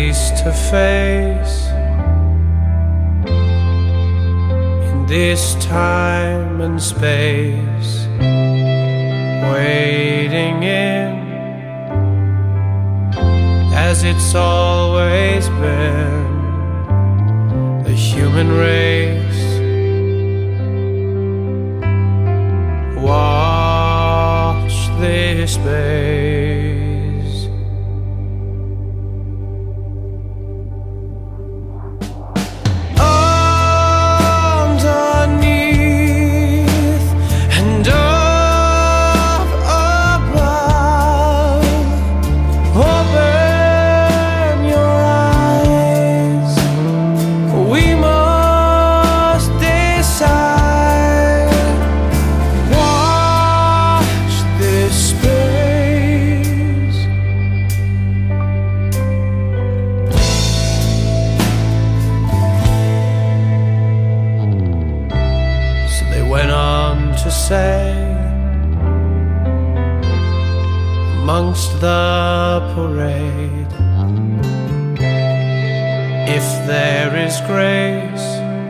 face to face in this time and space, waiting in as it's always been, the human race. Watch this space. Underneath and up above, open your eyes. We must decide. Watch this space. So they went on to say, amongst the parade, if there is grace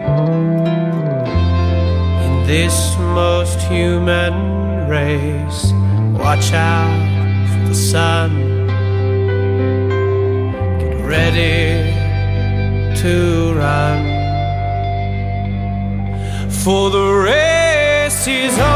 in this most human race, watch out for the sun. Get ready to run, for the race is on.